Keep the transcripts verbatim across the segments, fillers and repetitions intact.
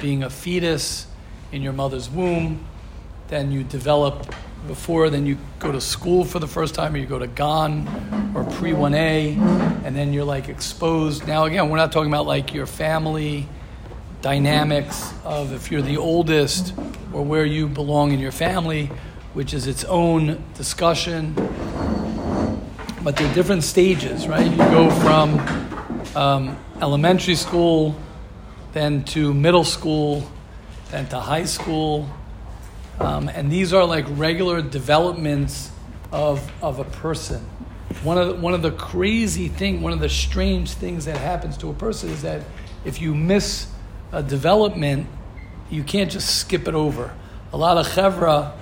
being a fetus in your mother's womb. Then you develop before, then you go to school for the first time, or you go to Gan or pre one A, and then you're like exposed. Now again, we're not talking about like your family dynamics of if you're the oldest or where you belong in your family, which is its own discussion. But there are different stages, right? You go from um, elementary school, then to middle school, then to high school. Um, and these are like regular developments of of a person. One of the, one of the crazy thing, one of the strange things that happens to a person is that if you miss a development, you can't just skip it over. A lot of chevra,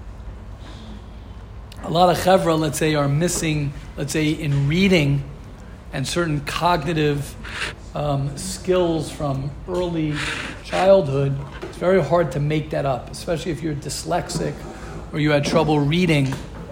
a lot of chevra, let's say, are missing, let's say, in reading and certain cognitive um, skills from early childhood. It's very hard to make that up, especially if you're dyslexic or you had trouble reading.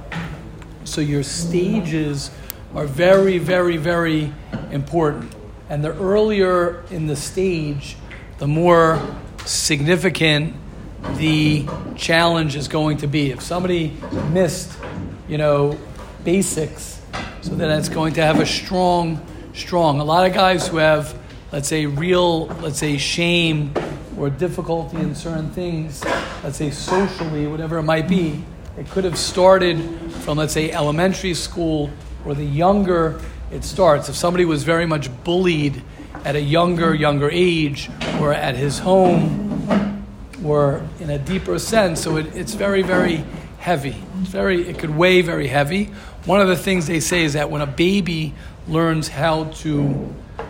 So your stages are very, very, very important. And the earlier in the stage, the more significant the challenge is going to be. If somebody missed, you know, basics, so then it's going to have a strong, strong. A lot of guys who have, let's say, real, let's say, shame or difficulty in certain things, let's say socially, whatever it might be, it could have started from, let's say, elementary school, or the younger it starts. If somebody was very much bullied at a younger, younger age, or at his home, or in a deeper sense, so it, it's very, very heavy. It's very, it could weigh very heavy. One of the things they say is that when a baby learns how to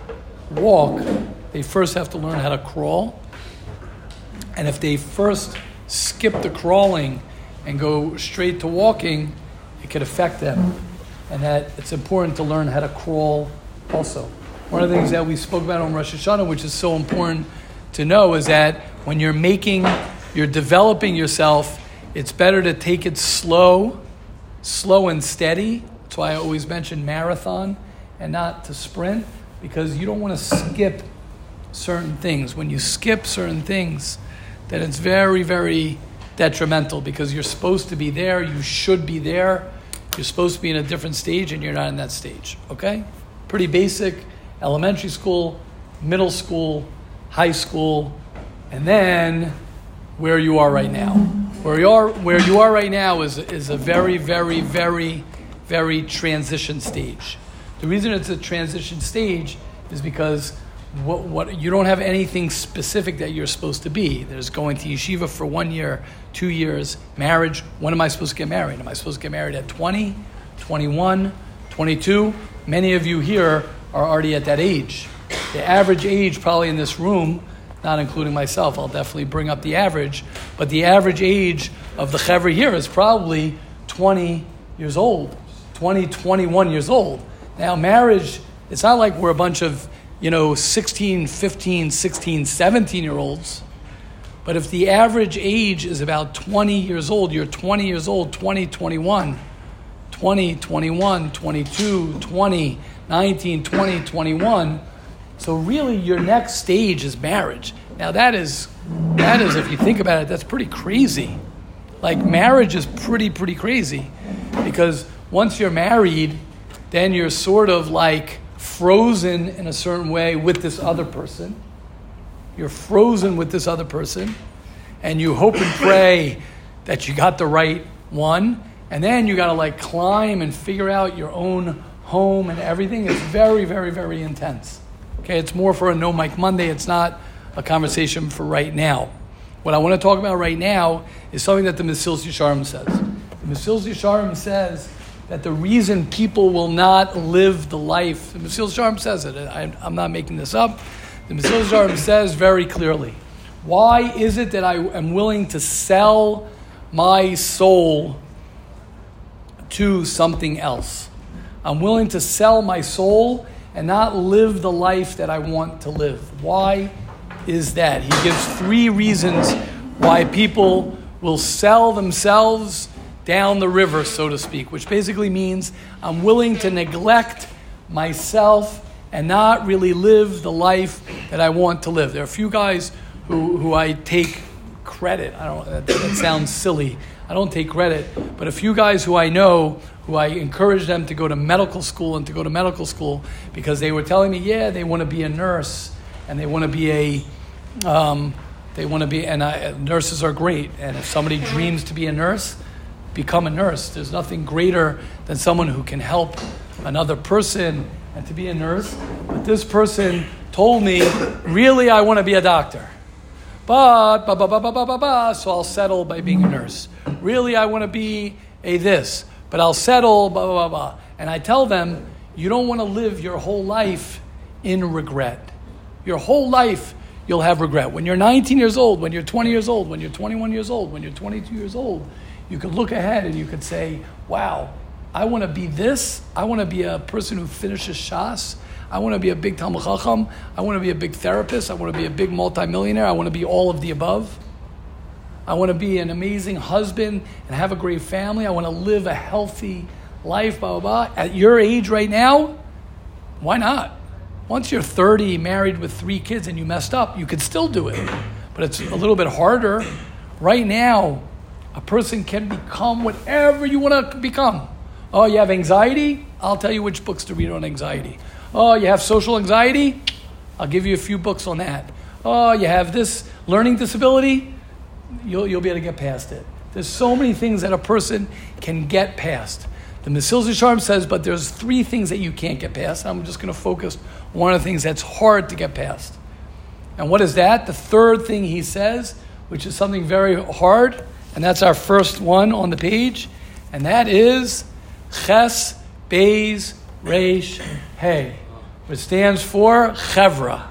walk, they first have to learn how to crawl. And if they first skip the crawling and go straight to walking, it could affect them. And that it's important to learn how to crawl also. One of the things that we spoke about on Rosh Hashanah, which is so important to know, is that when you're making, you're developing yourself, it's better to take it slow, slow and steady. That's why I always mention marathon and not to sprint, because you don't want to skip certain things. When you skip certain things, then it's very, very detrimental, because you're supposed to be there, you should be there, you're supposed to be in a different stage, and you're not in that stage, okay? Pretty basic, elementary school, middle school, high school, and then where you are right now. Where you are, where you are right now is, is a very, very, very, very transition stage. The reason it's a transition stage is because what, what you don't have anything specific that you're supposed to be. There's going to yeshiva for one year, two years, marriage. When am I supposed to get married? Am I supposed to get married at twenty, twenty-one, twenty-two? Many of you here are already at that age. The average age probably in this room, not including myself, I'll definitely bring up the average, but the average age of the chevra here is probably twenty years old, twenty, twenty-one years old. Now marriage, it's not like we're a bunch of, you know, sixteen, fifteen, sixteen, seventeen-year-olds. But if the average age is about twenty years old, you're twenty years old, twenty, twenty-one, twenty, twenty-one, twenty-two, twenty, nineteen, twenty, twenty-one. So really your next stage is marriage. Now that is, that is, if you think about it, that's pretty crazy. Like marriage is pretty, pretty crazy. Because once you're married, then you're sort of like frozen in a certain way with this other person. You're frozen with this other person, and you hope and pray that you got the right one, and then you got to like climb and figure out your own home and everything. It's very, very, very intense. Okay, it's more for a No Mike Monday. It's not a conversation for right now. What I want to talk about right now is something that the Mesilas Yesharim says. The Mesilas Yesharim says that the reason people will not live the life, the Mesilas Yesharim says it, I, I'm not making this up, the Mesilas Yesharim says very clearly, why is it that I am willing to sell my soul to something else? I'm willing to sell my soul and not live the life that I want to live. Why is that? He gives three reasons why people will sell themselves down the river, so to speak, which basically means I'm willing to neglect myself and not really live the life that I want to live. There are a few guys who who I take credit. I don't. That, that sounds silly. I don't take credit, but a few guys who I know, who I encouraged them to go to medical school and to go to medical school because they were telling me, yeah, they want to be a nurse and they want to be a, um, they want to be, and I, nurses are great. And if somebody dreams to be a nurse, become a nurse. There's nothing greater than someone who can help another person and to be a nurse. But this person told me, really, I want to be a doctor. But, ba, ba, ba, ba, ba, ba, ba, so I'll settle by being a nurse. Really, I want to be a this, but I'll settle, blah, blah, blah, blah. And I tell them, you don't want to live your whole life in regret. Your whole life, you'll have regret. When you're nineteen years old, when you're twenty years old, when you're twenty-one years old, when you're twenty-two years old, you could look ahead and you could say, wow, I want to be this. I want to be a person who finishes Shas. I want to be a big Talmud Chacham. I want to be a big therapist. I want to be a big multimillionaire. I want to be all of the above. I want to be an amazing husband and have a great family. I want to live a healthy life, blah, blah, blah. At your age right now, why not? Once you're thirty, married with three kids, and you messed up, you could still do it. But it's a little bit harder. Right now, a person can become whatever you want to become. Oh, you have anxiety? I'll tell you which books to read on anxiety. Oh, you have social anxiety? I'll give you a few books on that. Oh, you have this learning disability? You'll, you'll be able to get past it. There's so many things that a person can get past. The Mesilas Yesharim says, but there's three things that you can't get past. I'm just going to focus on one of the things that's hard to get past. And what is that? The third thing he says, which is something very hard, and that's our first one on the page, and that is Ches, Beis, Reish, Hey, which stands for Chevra.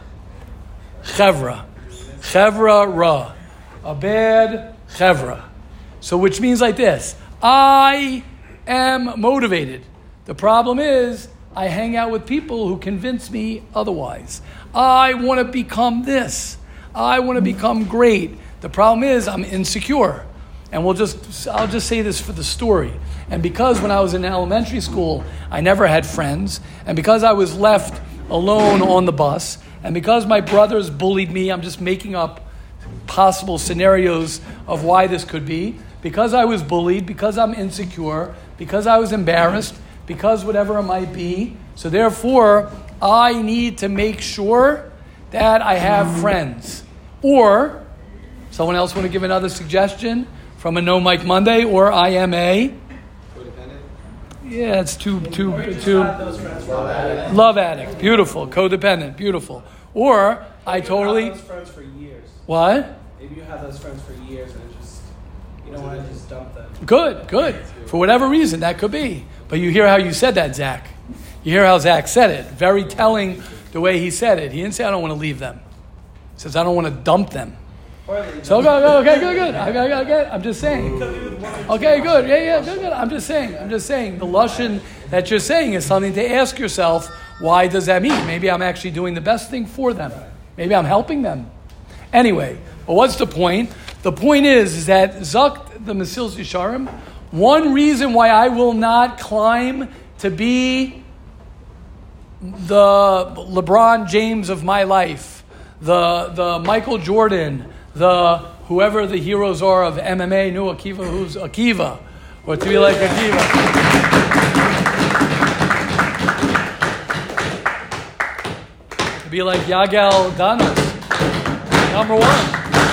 Chevra. Chevra Ra. A bad Chevra. So which means like this. I am motivated. The problem is I hang out with people who convince me otherwise. I want to become this. I want to become great. The problem is I'm insecure. And we'll just, I'll just say this for the story. And because when I was in elementary school, I never had friends, and because I was left alone on the bus, and because my brothers bullied me, I'm just making up possible scenarios of why this could be, because I was bullied, because I'm insecure, because I was embarrassed, because whatever it might be, so therefore, I need to make sure that I have friends. Or, someone else want to give another suggestion from a No Mike Monday, or I am a... Yeah, it's too, too, too... Love addict. Love addict. Beautiful. Codependent. Beautiful. Or, I totally... You have those friends for years. What? Maybe you have those friends for years and it just... You don't want to just dump them. Good, good. For whatever reason, that could be. But you hear how you said that, Zach. You hear how Zach said it. Very telling the way he said it. He didn't say, I don't want to leave them. He says, I don't want to dump them. So, okay, okay, good, good. Okay, okay, okay. I'm just saying. Okay, good. Yeah, yeah, good, good. I'm just saying. I'm just saying. The Lashon that you're saying is something to ask yourself, why does that mean? Maybe I'm actually doing the best thing for them. Maybe I'm helping them. Anyway, but what's the point? The point is, is that Zakt, the Mesilas Yesharim, one reason why I will not climb to be the LeBron James of my life, the the Michael Jordan, the whoever the heroes are of M M A, new Akiva, who's Akiva, or to be like Akiva. To be like Yagel Danos, number one.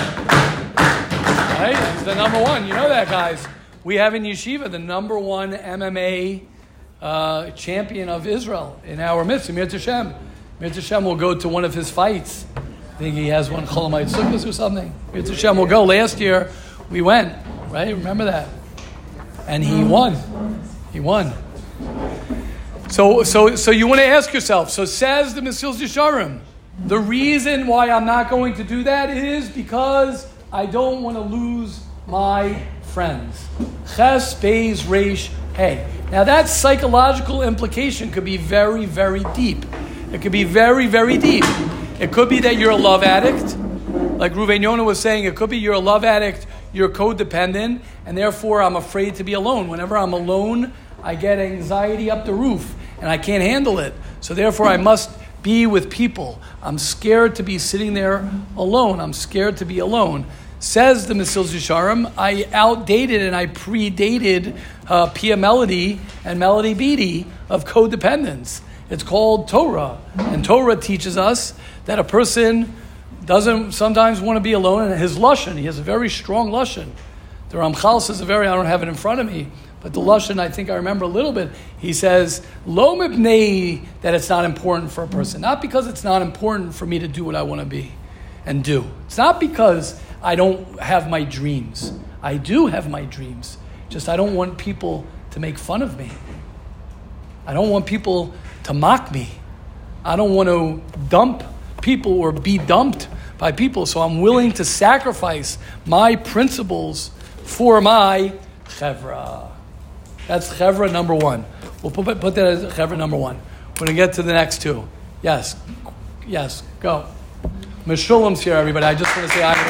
Right? He's the number one. You know that, guys. We have in Yeshiva the number one M M A uh, champion of Israel in our midst, Mir Tashem. Mir Tashem will go to one of his fights. I think he has one Cholamite Sukkos or something. Mir Tashem will go. Last year, we went, right? Remember that? And he won. He won. So, so, so you want to ask yourself, so says the Mesilas Yesharim, the reason why I'm not going to do that is because I don't want to lose my friends. Ches, Beis, Reish, Hey. Now that psychological implication could be very, very deep. It could be very, very deep. It could be that you're a love addict. Like Ruven Yonah was saying, it could be you're a love addict, you're codependent, and therefore I'm afraid to be alone. Whenever I'm alone, I get anxiety up the roof, and I can't handle it. So therefore I must be with people. I'm scared to be sitting there alone. I'm scared to be alone. Says the Mesilas Yesharim, I outdated and I predated uh, Pia Melody and Melody Beatty of codependence. It's called Torah. And Torah teaches us that a person doesn't sometimes want to be alone. And his Lashon, he has a very strong Lashon. The Ramchal says a very, I don't have it in front of me, but the Lashon, I think I remember a little bit. He says, Lo mipnei, that it's not important for a person. Not because it's not important for me to do what I want to be and do. It's not because I don't have my dreams. I do have my dreams. Just I don't want people to make fun of me. I don't want people to mock me. I don't want to dump people or be dumped by people. So I'm willing to sacrifice my principles for my chevra. That's chevra number one. We'll put, put that as chevra number one. We're going to get to the next two. Yes. Yes. Go. Meshulam's here, everybody. I just want to say hi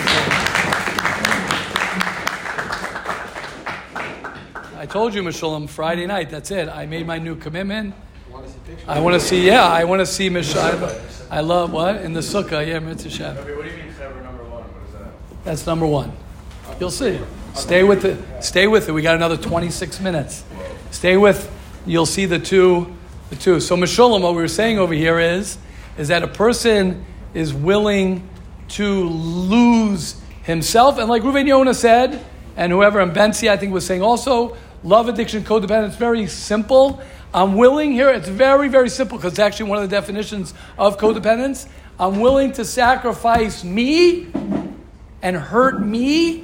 to Meshulam. I told you, Meshulam, Friday night. That's it. I made my new commitment. I want to see, yeah, I want to see Meshulam. I love what? In the sukkah, yeah, Mitzvah Shem. Okay, what do you mean chevra number one? What is that? That's number one. You'll see. Stay with it. Stay with it. We got another twenty-six minutes. Stay with. You'll see the two. The two. So Meshulam, what we were saying over here is, is that a person is willing to lose himself, and like Reuven Yonah said, and whoever and Bensi I think was saying also, love addiction, codependence. It's very simple. I'm willing here. It's very very simple because it's actually one of the definitions of codependence. I'm willing to sacrifice me and hurt me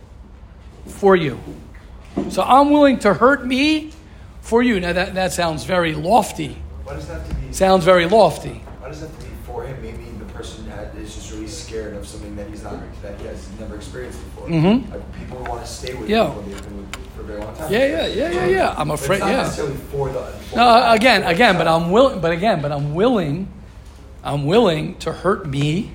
for you. So I'm willing to hurt me for you. Now that, that sounds very lofty. Why does that have to be? Sounds very lofty. Why does that have to be for him? Maybe the person had, is just really scared of something that he's not, that he has never experienced before. Mm-hmm. Like people want to stay with Yeah. people when they've been with for a very long time. Yeah, yeah, yeah, yeah, yeah. I'm But afraid. it's not Yeah. necessarily for the. For No, the again, again, but I'm willing. But again, but I'm willing. I'm willing to hurt me.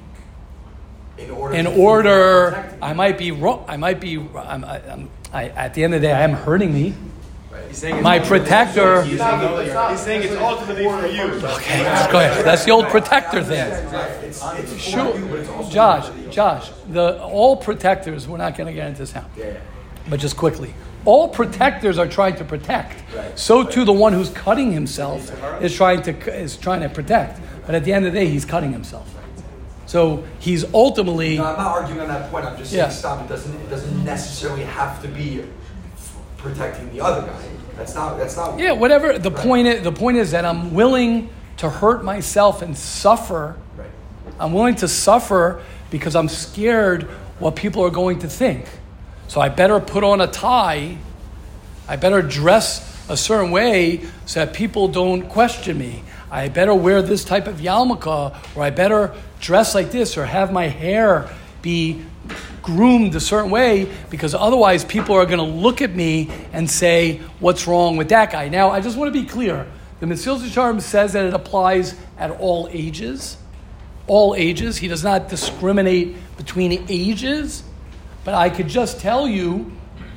In order. In to order, protect him. I might be wrong. I might be. I'm, I, I'm, I, at the end of the day, I am hurting me. He's saying it's My ultimately- protector. He's saying, he's saying it's ultimately for you. Okay, let's go ahead. That's the old protector thing. Right. It's, it's for Sure, you, but it's also Josh. for the- Josh, the all protectors. We're not going to get into this now, Yeah. yeah. but just quickly, all protectors are trying to protect. Right. So too, the one who's cutting himself is trying to is trying to protect. But at the end of the day, he's cutting himself. So he's ultimately. No, I'm not arguing on that point. I'm just saying, Yeah. stop. It doesn't. It doesn't necessarily have to be protecting the other guy. That's not. That's not. Yeah, whatever. The Right. point is, the point is that I'm willing to hurt myself and suffer. Right. I'm willing to suffer because I'm scared what people are going to think. So I better put on a tie. I better dress a certain way so that people don't question me. I better wear this type of yarmulke, or I better dress like this, or have my hair be groomed a certain way, because otherwise people are going to look at me and say, what's wrong with that guy? Now, I just want to be clear. The Mesilas Yesharim says that it applies at all ages. All ages. He does not discriminate between ages. But I could just tell you,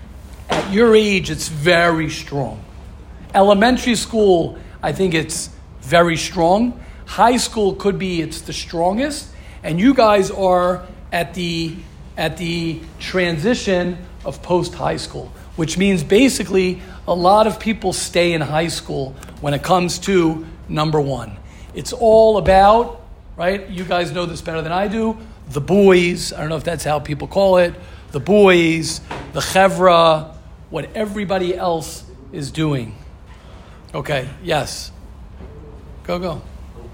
at your age, it's very strong. Elementary school, I think it's very strong. High school could be it's the strongest. And you guys are at the at the transition of post-high school, which means basically a lot of people stay in high school when it comes to number one. It's all about, right? You guys know this better than I do. The boys, I don't know if that's how people call it, the boys, the chevra, what everybody else is doing. Okay, yes. Go, go.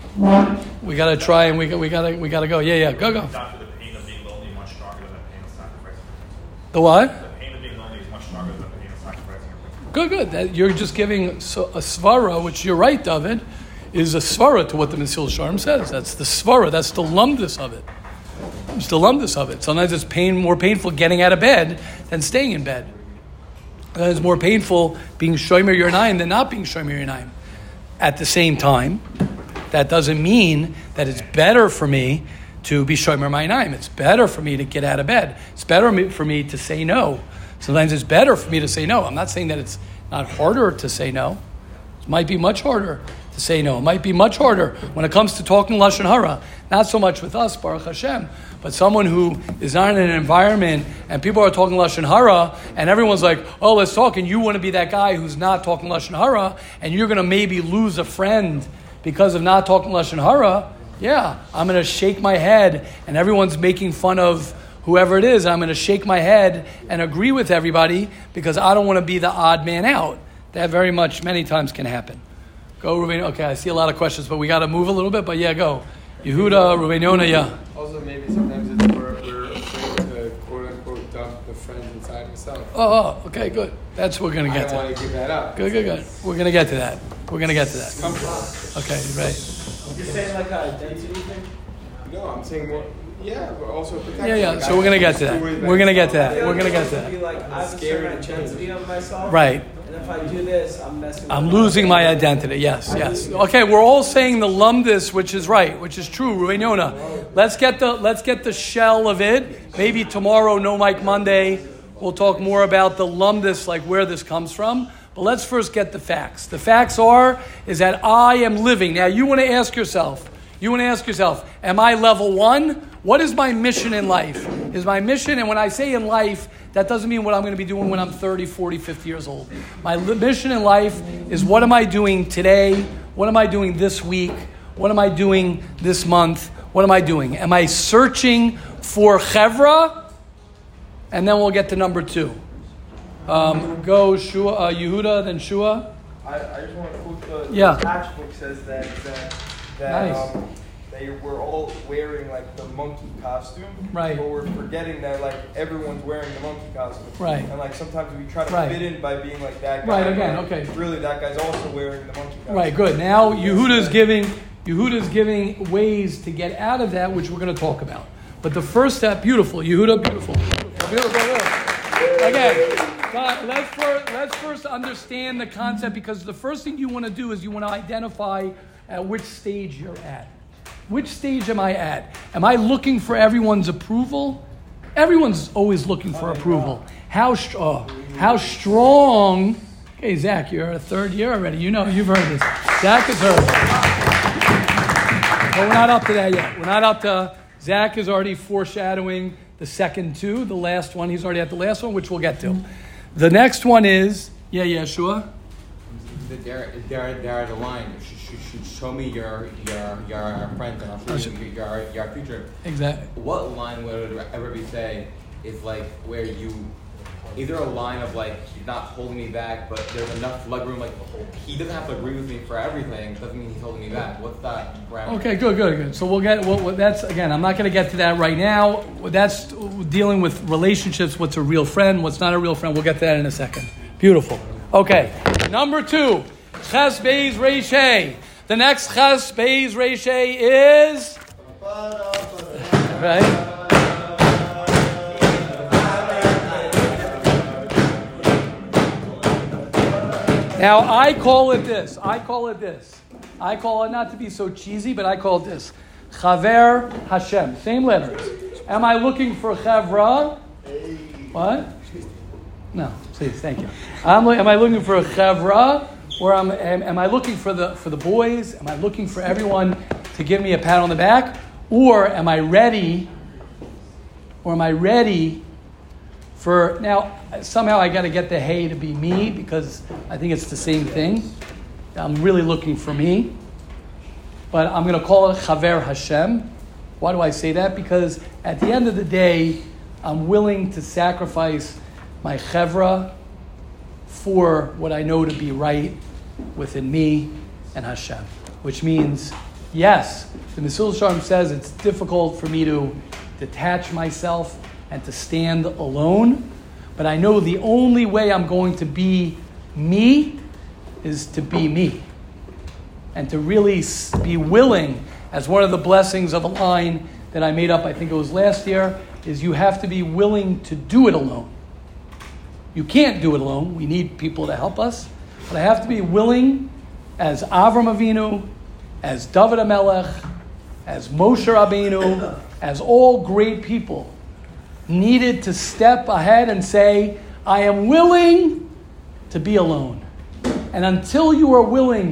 We got to try and we we got to we got to go. Yeah, yeah, go, go. Doctor, the pain of being lonely is much stronger than the pain of sacrificing. The what? The pain of being lonely is much stronger than the pain of sacrificing. Good, good. That you're just giving so, a svara, which you're right, David, is a svara to what the Mesilas Yesharim says. That's the svara. That's the lumdus of it. It's the lumdus of it. Sometimes it's pain more painful getting out of bed than staying in bed. Sometimes it's more painful being shomer yernayim than not being shomer yernayim. At the same time, that doesn't mean that it's better for me to be shomer yernayim. It's better for me to get out of bed. It's better for me to say no. Sometimes it's better for me to say no. I'm not saying that it's not harder to say no. It might be much harder to to say no. It might be much harder when it comes to talking Lashon Hara. Not so much with us, Baruch Hashem, but someone who is not in an environment and people are talking Lashon Hara and everyone's like, oh, let's talk, and you want to be that guy who's not talking Lashon Hara and you're going to maybe lose a friend because of not talking Lashon Hara. Yeah, I'm going to shake my head and everyone's making fun of whoever it is. I'm going to shake my head and agree with everybody because I don't want to be the odd man out. That very much, many times can happen. Go, Ruben. Okay, I see a lot of questions, but we got to move a little bit. But yeah, go. Yehuda, Ruben Yona, yeah. Also, maybe sometimes it's we're, we're afraid to quote unquote dump the friends inside himself. Oh, oh, okay, good. That's what we're going to I get don't to. want to give that up. Good, good, good. We're going to get to that. We're going to get to that. Okay, right. You're saying like an identity thing? No, I'm saying more. Yeah, but also protect. Yeah, yeah. Like, So we're going to get to that. We're going to get to that. We're going to get to Be that. like, I have a certain identity of myself. Right. And if I do this, I'm messing. I'm with losing my myself. identity. Yes, yes. Okay, we're all saying the lumdis, which is right, which is true. Ruben Yona. Let's get the let's get the shell of it. Maybe tomorrow, No Mike Monday, we'll talk more about the lumdis, like where this comes from. But let's first get the facts. The facts are is that I am living. Now you want to ask yourself. You want to ask yourself, am I level one? What is my mission in life? Is my mission, and when I say in life, that doesn't mean what I'm going to be doing when I'm thirty, forty, fifty years old. My li- mission in life is what am I doing today? What am I doing this week? What am I doing this month? What am I doing? Am I searching for chevra? And then we'll get to number two. Um, go Shua, uh, Yehuda, then Shua. I, I just want to quote the, Yeah. the Patch book says that that, that Nice. um, they were all wearing like the monkey costume. Right. But we're forgetting that like everyone's wearing the monkey costume. Right. And like sometimes we try to Right. fit in by being like that guy. Right, again, but okay. Really, that guy's also wearing the monkey costume. Right, good. Now Yehuda's giving Yehuda's giving ways to get out of that, which we're going to talk about. But the first step, beautiful. Yehuda, beautiful. Beautiful, beautiful. Again, but let's first, let's first understand the concept, because the first thing you want to do is you want to identify at which stage you're at. Which stage am I at? Am I looking for everyone's approval? Everyone's always looking for approval. How str- oh, how strong? Okay, Zach, you're a third year already. You know, you've heard this. Zach has heard it. But we're not up to that yet. We're not up to. Zach is already foreshadowing the second two, the last one. He's already at the last one, which we'll get to. The next one is yeah, Yeshua. There, there, there are the line. Sh- sh- sh- Show me your your your friends, and I'll show you your your future. Exactly. What line would it ever be say is like where you either a line of like he's not holding me back, but there's enough leg room. Like he doesn't have to agree with me for everything. Doesn't mean he's holding me back. What's that parameter? Okay, good, good, good. So we'll get. Well, well, that's again. I'm not going to get to that right now. That's dealing with relationships. What's a real friend? What's not a real friend? We'll get to that in a second. Beautiful. Okay, number two, Ches Beis Reishei. The next Ches Beis Reishei is right. Now, I call it this. I call it this. I call it, not to be so cheesy, but I call it this. Chaver Hashem. Same letters. Am I looking for Chavra? What? No, please, thank you. I'm, am I looking for a Chavra? Or am, am, am I looking for the, for the boys? Am I looking for everyone to give me a pat on the back? Or am I ready? Or am I ready for, now, somehow I got to get the hey to be me, because I think it's the same thing. I'm really looking for me. But I'm going to call it Chaver Hashem. Why do I say that? Because at the end of the day, I'm willing to sacrifice my chevra for what I know to be right within me and Hashem. Which means, yes, the Mesil Shalom says it's difficult for me to detach myself and to stand alone, but I know the only way I'm going to be me is to be me. And to really be willing, as one of the blessings of a line that I made up, I think it was last year, is you have to be willing to do it alone. You can't do it alone. We need people to help us. But I have to be willing, as Avram Avinu, as David HaMelech, as Moshe Rabbeinu, as all great people, needed to step ahead and say, I am willing to be alone. And until you are willing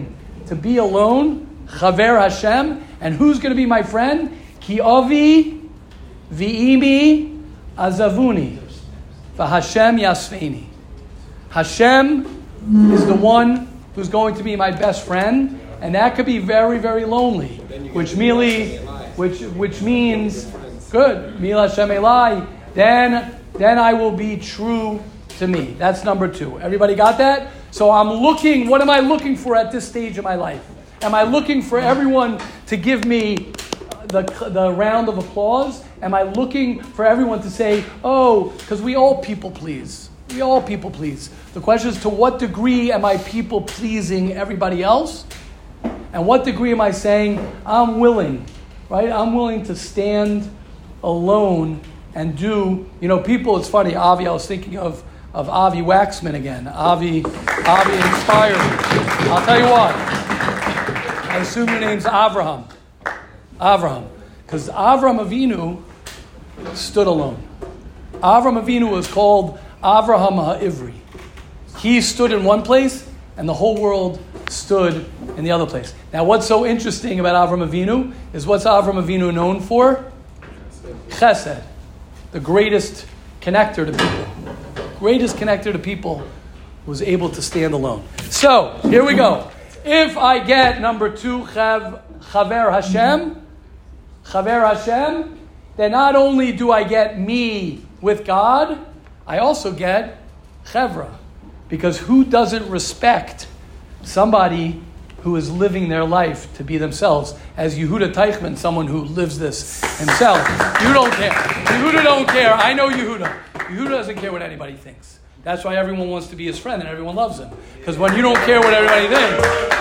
to be alone. Chaver Hashem. And who's going to be my friend? Ki avi v'imi azavuni v'Hashem yasfeni. Hashem is the one who's going to be my best friend, and that could be very, very lonely. Which merely, which which means good. Mil Hashem Elai. Then then I will be true to me. That's number two. Everybody got that? So I'm looking. What am I looking for at this stage of my life? Am I looking for everyone to give me the the round of applause? Am I looking for everyone to say, oh, because we all people please. We all people please. The question is, to what degree am I people pleasing everybody else? And what degree am I saying, I'm willing, right? I'm willing to stand alone and do, you know, people, it's funny, Avi, I was thinking of, of Avi Waxman again. Avi, Avi inspired me. I'll tell you what. I assume your name's Avraham. Avraham. Because Avram Avinu stood alone. Avram Avinu was called Avraham HaIvri. He stood in one place, and the whole world stood in the other place. Now, what's so interesting about Avram Avinu is what's Avram Avinu known for? Chesed. The greatest connector to people. Greatest connector to people was able to stand alone. So, here we go. If I get number two, chav, Chaver Hashem, Chaver Hashem, then not only do I get me with God, I also get Chevra. Because who doesn't respect somebody who is living their life to be themselves? As Yehuda Teichman, someone who lives this himself. You don't care. Yehuda don't care. I know Yehuda. Yehuda doesn't care what anybody thinks. That's why everyone wants to be his friend and everyone loves him. Because when you don't care what everybody thinks,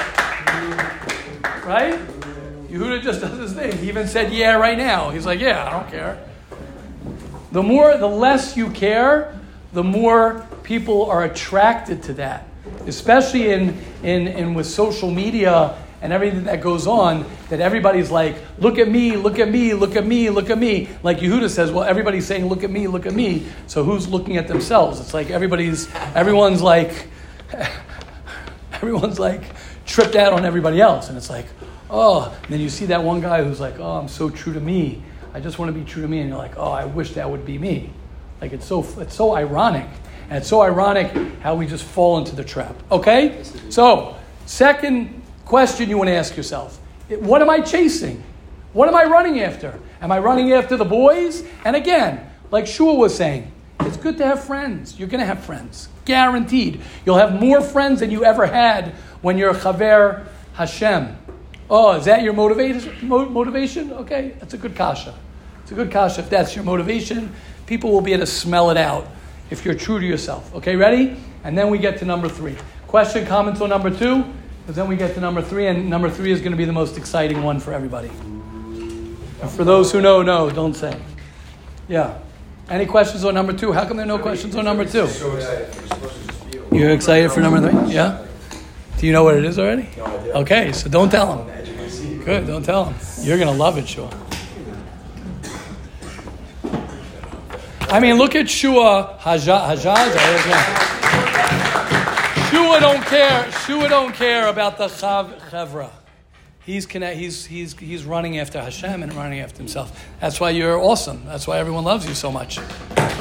right? Yehuda just does his thing. He even said, yeah, right now. He's like, yeah, I don't care. The more, the less you care, the more people are attracted to that. Especially in, in, in with social media and everything that goes on, that everybody's like, look at me, look at me, look at me, look at me. Like Yehuda says, well, everybody's saying, look at me, look at me. So who's looking at themselves? It's like everybody's, everyone's like, everyone's like tripped out on everybody else. And it's like, oh, and then you see that one guy who's like, oh, I'm so true to me. I just want to be true to me. And you're like, oh, I wish that would be me. Like it's so, it's so ironic. And it's so ironic how we just fall into the trap. Okay? So, second question you want to ask yourself. What am I chasing? What am I running after? Am I running after the boys? And again, like Shua was saying, it's good to have friends. You're going to have friends. Guaranteed. You'll have more friends than you ever had when you're Chaver Hashem. Oh, is that your motivation? Motivation? Okay, that's a good kasha. It's a good kasha. If that's your motivation, people will be able to smell it out if you're true to yourself. Okay, ready? And then we get to number three. Question, comments on number two, because then we get to number three, and number three is going to be the most exciting one for everybody. And for those who know, no, don't say. Yeah. Any questions on number two? How come there are no questions on number two? You're excited for number three? Yeah? Do you know what it is already? Okay, so don't tell them. Good, don't tell them. You're going to love it, Shua. I mean, look at Shua Hajjaj. Shua don't care. Shua don't care about the chav, Chevra. He's connect. He's he's he's running after Hashem and running after himself. That's why you're awesome. That's why everyone loves you so much. You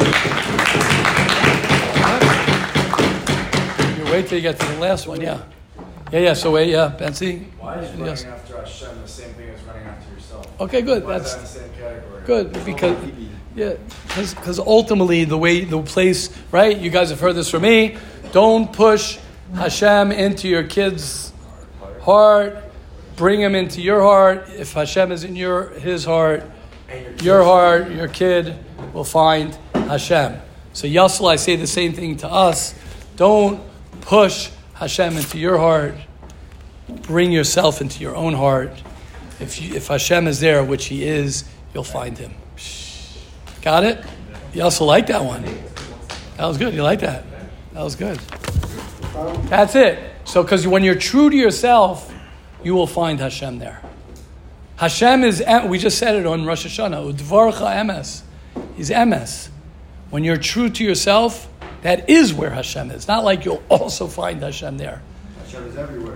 wait till you get to the last one. Yeah, yeah, yeah. So wait, yeah, Betsy. Why is running yes. after Hashem the same thing as running after yourself? Okay, good. Why That's is that in the same category? good because. Yeah, because ultimately the way, the place, right? You guys have heard this from me. Don't push Hashem into your kid's heart. Bring him into your heart. If Hashem is in your his heart, your heart, your kid will find Hashem. So Yassel, I say the same thing to us. Don't push Hashem into your heart. Bring yourself into your own heart. If you, if Hashem is there, which He is, you'll find Him. Got it? You also like that one. That was good. You like that? That was good. That's it. So, because when you're true to yourself, you will find Hashem there. Hashem is, we just said it on Rosh Hashanah, Udvarcha emes. He's emes. When you're true to yourself, that is where Hashem is. Not like you'll also find Hashem there. Hashem is everywhere.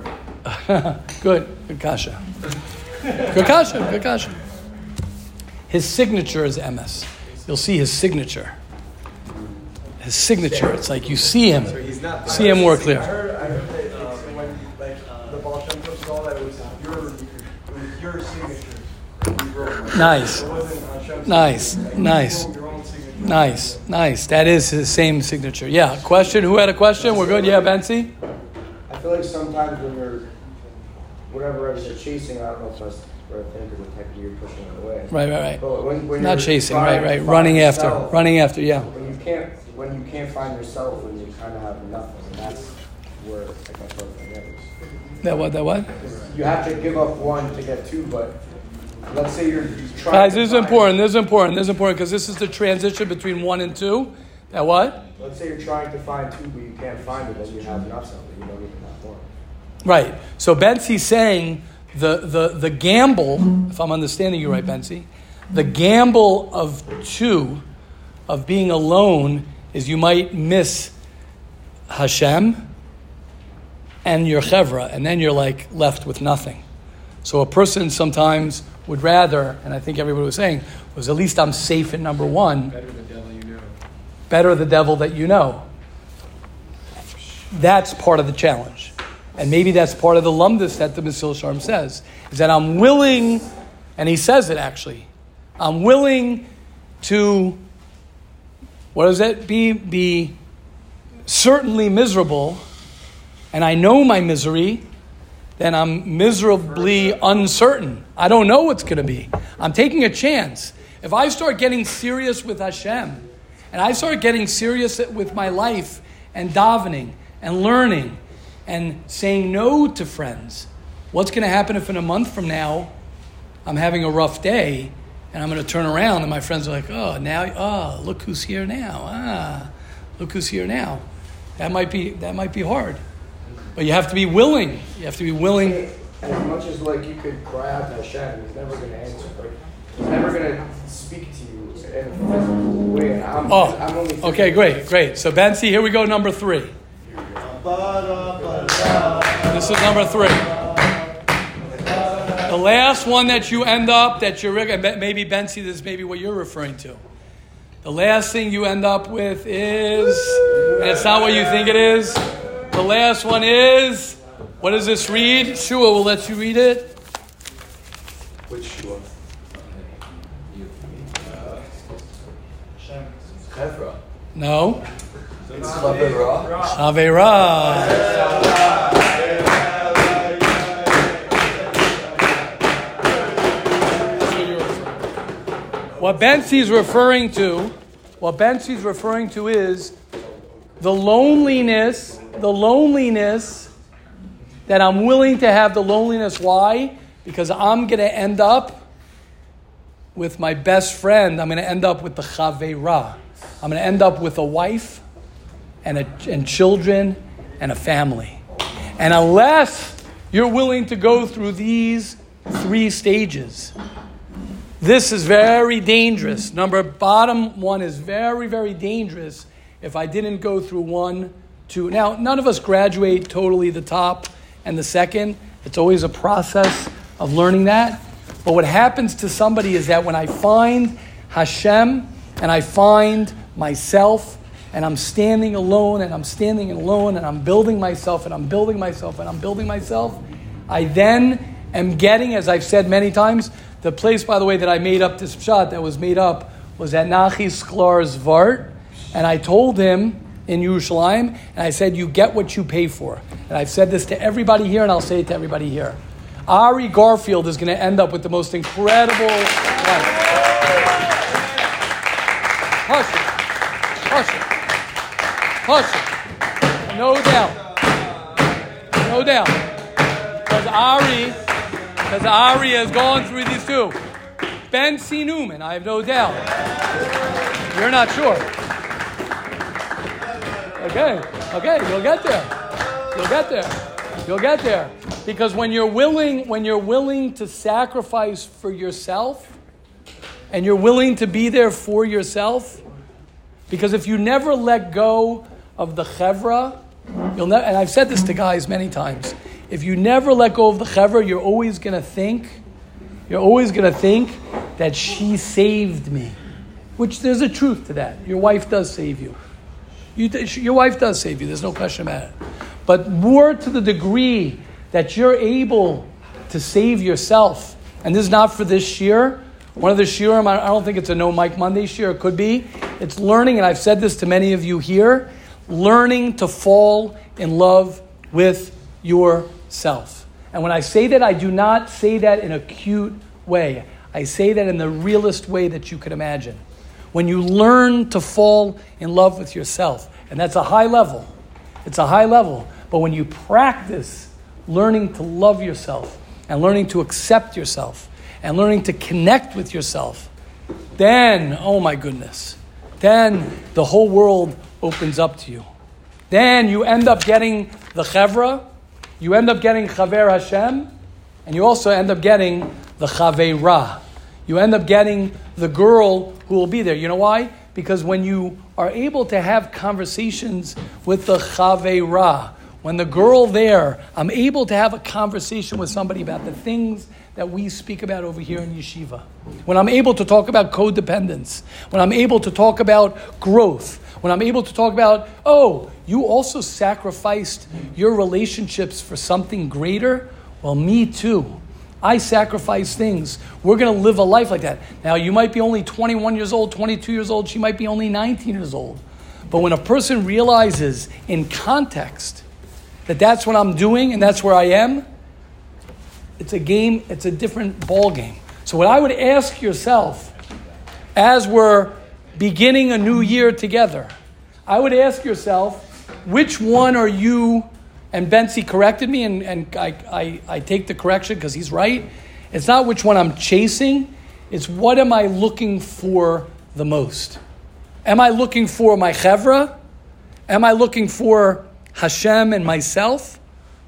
Good. Good kasha. Good kasha. Good kasha. His signature is M S. You'll see his signature. His signature. It's like you see him. See him more I clear. heard, I heard that it's when like the Baal Shem Tov saw that it was your, it was your signature. that you wrote. Nice. It wasn't Hashem's Nice. signature. Like, you Nice. wrote your own signature. Nice. Nice. That is his same signature. Yeah. Question. Who had a question? We're good. Yeah, Bensi? I feel like sometimes when you're, whatever it is you're chasing, I don't know if that's what I think, because technically you're pushing it away. Right, right, right. But when, when Not you're chasing. trying Right, to right. find Running after. yourself, Running after. Yeah. When you can't, when you can't find yourself, when you kind of have nothing, and that's where like my program is. That what? That what? You have to give up one to get two, but let's say you're trying. Guys, to this is find- important. This is important. This is important because this is the transition between one and two. That what? Let's say you're trying to find two, but you can't find it, then you have nothing. You don't even have one. Right. So Bensi's saying the, the, the gamble, if I'm understanding you right, Bensi, the gamble of two, of being alone, is you might miss Hashem and your chevra, and then you're like left with nothing. So a person sometimes would rather, and I think everybody was saying, was at least I'm safe in number one. Better the devil you know. Better the devil that you know. That's part of the challenge. And maybe that's part of the lumdus that the Mesil Sharm says, is that I'm willing, and he says it actually, I'm willing to, what is it? Be, be certainly miserable, and I know my misery, then I'm miserably uncertain. I don't know what's going to be. I'm taking a chance. If I start getting serious with Hashem, and I start getting serious with my life, and davening, and learning, and saying no to friends, what's going to happen if in a month from now, I'm having a rough day, and I'm going to turn around, and my friends are like, oh, now, oh, look who's here now. Ah, look who's here now. That might be, that might be hard. But you have to be willing. You have to be willing. As much as like you could cry out to Hashem, He's never going to answer. Like, He's never going to speak to you in a physical way. And I'm, Oh, I'm only okay, great, great. So Bensi, here we go, number three. This is number three. The last one that you end up, that you're, maybe Bensi, this is maybe what you're referring to. The last thing you end up with is, and it's not what you think it is, the last one is, what does this read? Shua will let you read it. Which Shua? Chevra. No. It's Chavera. Avera. What Bensi's referring to, what Bensi's referring to is the loneliness, the loneliness that I'm willing to have the loneliness. Why? Because I'm going to end up with my best friend. I'm going to end up with the Chavera. I'm going to end up with a wife and, a, and children and a family. And unless you're willing to go through these three stages, this is very dangerous. Number bottom one is very, very dangerous if I didn't go through one, two. Now, none of us graduate totally the top and the second. It's always a process of learning that. But what happens to somebody is that when I find Hashem and I find myself and I'm standing alone and I'm standing alone and I'm building myself and I'm building myself and I'm building myself, I then am getting, as I've said many times, the place, by the way, that I made up this pshat that was made up was at Nachi Sklar's Vart. And I told him in Yerushalayim, and I said, you get what you pay for. And I've said this to everybody here, and I'll say it to everybody here. Ari Garfield is going to end up with the most incredible life. Hush it. Hush it. Hush it. No doubt. No doubt. Because Ari, because Ari has gone through these two. Bensi Newman, I have no doubt. You're not sure. Okay, okay, you'll get there. You'll get there. You'll get there. Because when you're willing, when you're willing to sacrifice for yourself, and you're willing to be there for yourself, because if you never let go of the chevra, you'll never, and I've said this to guys many times, if you never let go of the chevra, you're always going to think, you're always going to think that she saved me. Which there's a truth to that. Your wife does save you. you your wife does save you. There's no question about it. But more to the degree that you're able to save yourself, and this is not for this year. One of the shiurim, I don't think it's a No Mike Monday shiur. It could be. It's learning, and I've said this to many of you here, learning to fall in love with yourself. And when I say that, I do not say that in a cute way. I say that in the realest way that you could imagine. When you learn to fall in love with yourself, and that's a high level. It's a high level. But when you practice learning to love yourself and learning to accept yourself and learning to connect with yourself, then, oh my goodness, then the whole world opens up to you. Then you end up getting the chevra, you end up getting chaver Hashem, and you also end up getting the chaveira. You end up getting the girl who will be there. You know why? Because when you are able to have conversations with the chaveira, when the girl there, I'm able to have a conversation with somebody about the things that we speak about over here in yeshiva. When I'm able to talk about codependence, when I'm able to talk about growth, when I'm able to talk about, oh, you also sacrificed your relationships for something greater? Well, me too. I sacrifice things. We're going to live a life like that. Now, you might be only twenty-one years old, twenty-two years old. She might be only nineteen years old. But when a person realizes in context that that's what I'm doing and that's where I am, it's a game, it's a different ball game. So what I would ask yourself as we're beginning a new year together, I would ask yourself, which one are you, and Bensi corrected me, and, and I, I, I take the correction because he's right. It's not which one I'm chasing, it's what am I looking for the most? Am I looking for my chevra? Am I looking for Hashem and myself?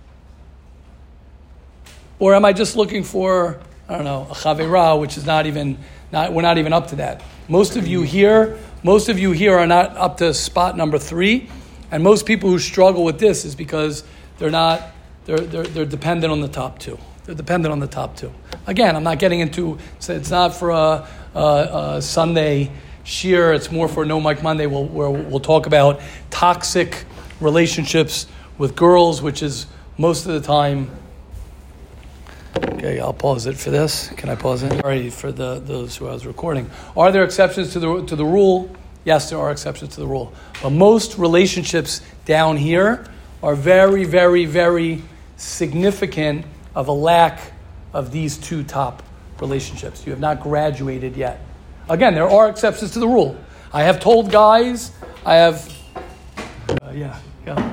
Or am I just looking for, I don't know, a chaveira, which is not even, not we're not even up to that. Most of you here, most of you here are not up to spot number three. And most people who struggle with this is because they're not, they're, they're, they're dependent on the top two. They're dependent on the top two. Again, I'm not getting into, it's not for a, a, a Sunday shiur, it's more for No Mike Monday, we'll, where we'll talk about toxic relationships with girls, which is most of the time. Okay, I'll pause it for this. Can I pause it? Sorry for the those who I was recording. Are there exceptions to the to the rule? Yes, there are exceptions to the rule. But most relationships down here are very, very, very significant of a lack of these two top relationships. You have not graduated yet. Again, there are exceptions to the rule. I have told guys, I have, uh, yeah, yeah.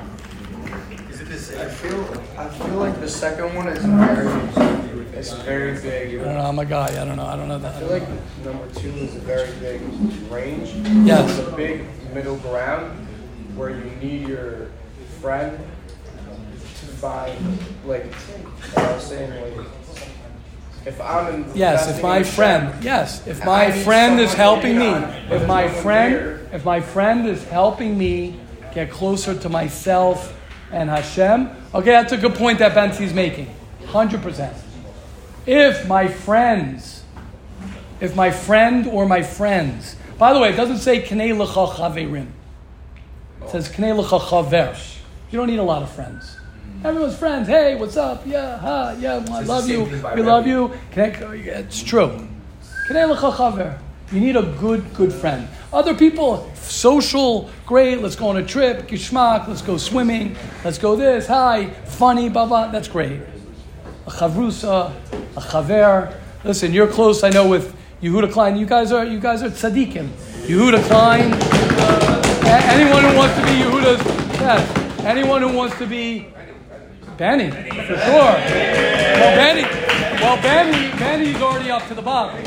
I feel, I feel like the second one is very, it's very big. I don't know, I'm a guy, I don't know, I don't know that. I feel like number two is a very big range. Yes. It's a big middle ground where you need your friend to find, like, I was saying, like, if I'm in yes, if my friend, friend, yes, if my friend is helping me, if my friend, if my friend is helping me get closer to myself and Hashem, okay, that's a good point that Bensi's making, one hundred percent. If my friends, if my friend or my friends, by the way, it doesn't say Knei Lecha Chaverim. It says Knei Lecha Chaver. You don't need a lot of friends. Everyone's friends. Hey, what's up? Yeah, ha, yeah, well, I love you. We love you. It's true. Knei Lecha Chaver. You need a good, good friend. Other people, social, great, let's go on a trip, gishmak, let's go swimming, let's go this, hi, funny, blah, blah, that's great. A chavrusa, a chaver. Listen, you're close, I know, with Yehuda Klein. You guys are, you guys are tzaddikim. Yehuda Klein, uh, anyone who wants to be Yehuda's, yes, anyone who wants to be Benny, for sure. Well, Benny, well, Benny, Benny's already up to the bottom.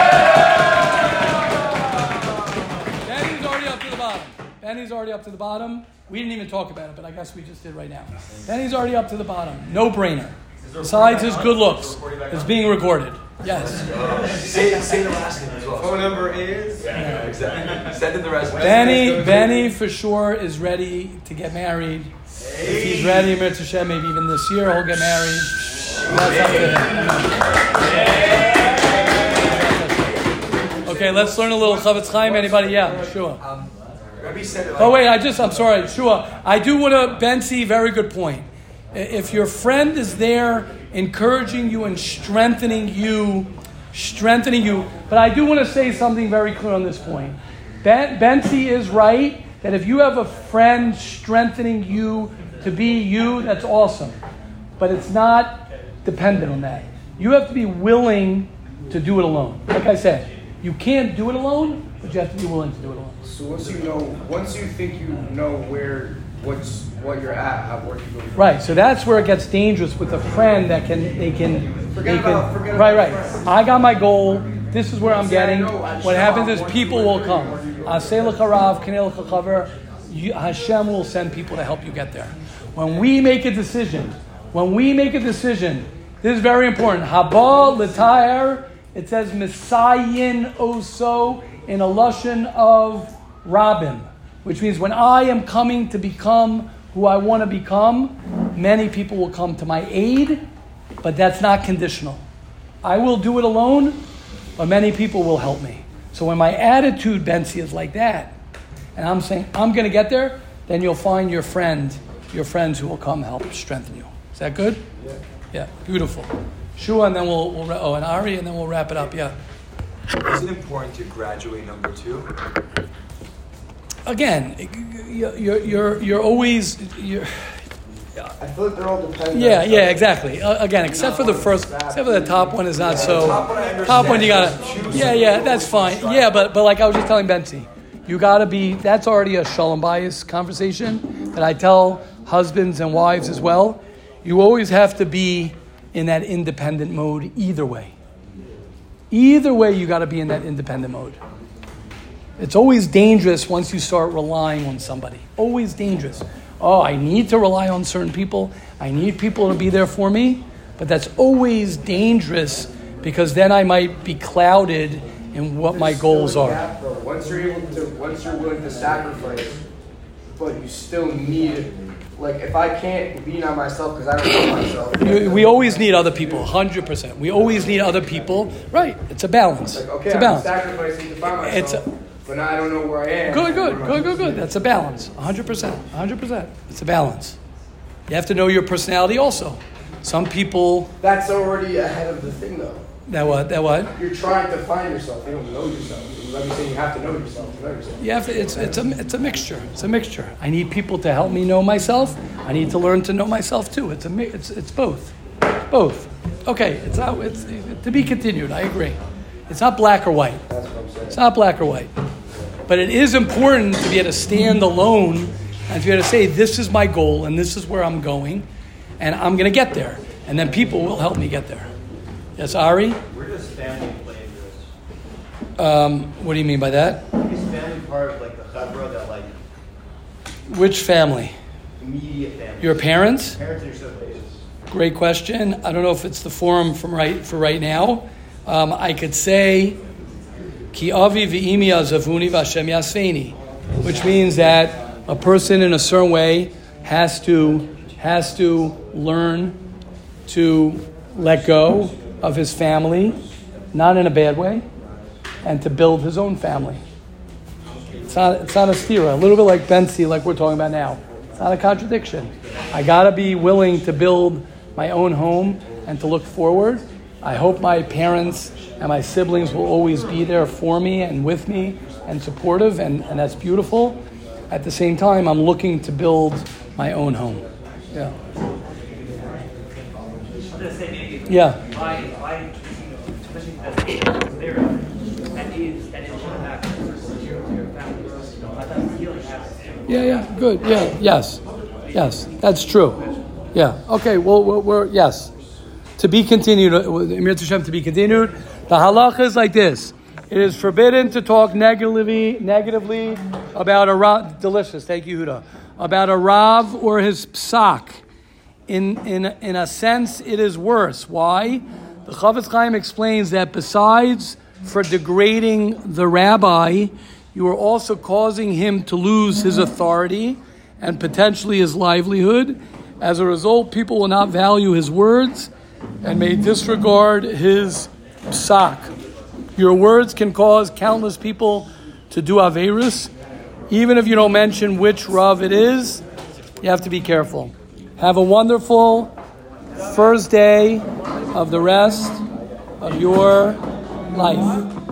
Benny's already up to the bottom. Benny's already up to the bottom. We didn't even talk about it, but I guess we just did right now. Benny's already up to the bottom. No brainer. Besides his good looks, it's being recorded. Yes. Say, say the last name as well. Phone number is? Yeah, exactly. Send in the rest. Benny, Benny for sure is ready to get married. If he's ready, Mirz Hashem, maybe even this year he'll get married. That's up to him. Okay, let's learn a little Chavetz Chaim. Anybody? Yeah, sure. Um, Rabbi said it like, Oh wait, I just, I'm sorry, sure. I do want to, Bensi, very good point. If your friend is there encouraging you and strengthening you, strengthening you, but I do want to say something very clear on this point. Ben, Bensi is right that if you have a friend strengthening you to be you, that's awesome. But it's not dependent on that. You have to be willing to do it alone. Like I said, you can't do it alone, but you have to be willing to do it alone. So once you know, once you think you know where, what's what you're at, how where you go. Right, so that's where it gets dangerous with a friend that can they can Forget they can about- forget right about right. friends. I got my goal. This is where I'm See, I getting. know, I What know happens I is want people you will to come. where you go. Aseh l'charav, kinei l'chaver. You- Hashem will send people to help you get there. When we make a decision, when we make a decision, this is very important. Haba l'taher. It says Misayin oso in a lashon of Rabim, which means when I am coming to become who I want to become, many people will come to my aid, but that's not conditional. I will do it alone, but many people will help me. So when my attitude, Bensi, is like that, and I'm saying, I'm going to get there, then you'll find your friend, your friends who will come help strengthen you. Is that good? Yeah. Yeah, beautiful. Shua, and then we'll, we'll oh, and Ari, and then we'll wrap it up, yeah. is it important to graduate number two? Again, you're, you're, you're always, you're, I feel like they're all dependent. yeah, yeah, exactly. Uh, again, except for the first, except for the top one is not so. top one I understand. Top one you gotta, yeah, yeah, that's fine. Yeah, but but like I was just telling Bensi, you gotta be. That's already a shalom bias conversation that I tell husbands and wives as well. You always have to be in that independent mode either way. Either way, you got to be in that independent mode. It's always dangerous once you start relying on somebody. Always dangerous. Oh, I need to rely on certain people. I need people to be there for me. But that's always dangerous because then I might be clouded in what my goals are. Once you're able to, once you're willing to sacrifice, but you still need it. Like if I can't lean on myself because I don't know myself. You- We always need other people, one hundred percent. We always need other people. Right. It's a balance. Like okay, It's a I'm balance. sacrificing to find myself, It's a- but now I don't know where I am. Good, good, What am I good, good, supposed to good. do? That's a balance. one hundred percent. one hundred percent. It's a balance. You have to know your personality also. Some people, That's already ahead of the thing, though. that what, that what? You're trying to find yourself. You don't know yourself. Let me say you have to know yourself to know yourself. You have to, it's, it's, a, it's a mixture. It's a mixture. I need people to help me know myself. I need to learn to know myself too. It's a mi- it's, it's both. Both. Okay, it's, not, it's to be continued. I agree. It's not black or white. That's what I'm saying. It's not black or white. But it is important to be able to stand alone and to be able to say, this is my goal and this is where I'm going and I'm going to get there. And then people will help me get there. Yes, Ari? Where does family play into this? Um, what do you mean by that? Is family part of like the chavra that like Which family? immediate family? Your parents? Parents and your siblings. Great question. I don't know if it's the forum from right for right now. Um, I could say, Ki avi v'imi azavuni v'Hashem yasveni, which means that a person in a certain way has to has to learn to let go of his family, not in a bad way, and to build his own family. It's not it's not a stira. A little bit like Bensi, like we're talking about now. It's not a contradiction. I gotta be willing to build my own home and to look forward. I hope my parents and my siblings will always be there for me and with me and supportive, and, and that's beautiful. At the same time, I'm looking to build my own home. Yeah. I'm gonna say maybe Yeah. why why especially that's there that is that is one factor to your to your family. I thought healing happens. Yeah, yeah, good. Yeah, yes. Yes, that's true. Yeah. Okay, well, we're, we're yes. To be continued, Emir Hashem, to be continued. The halacha is like this. It is forbidden to talk negatively, negatively about a Rav, delicious, thank you, Huda, about a Rav or his psak. In, in, in a sense, it is worse. Why? The Chavetz Chaim explains that besides for degrading the rabbi, you are also causing him to lose his authority and potentially his livelihood. As a result, people will not value his words and may disregard his psak. Your words can cause countless people to do Aveirus. Even if you don't mention which Rav it is, you have to be careful. Have a wonderful first day of the rest of your life.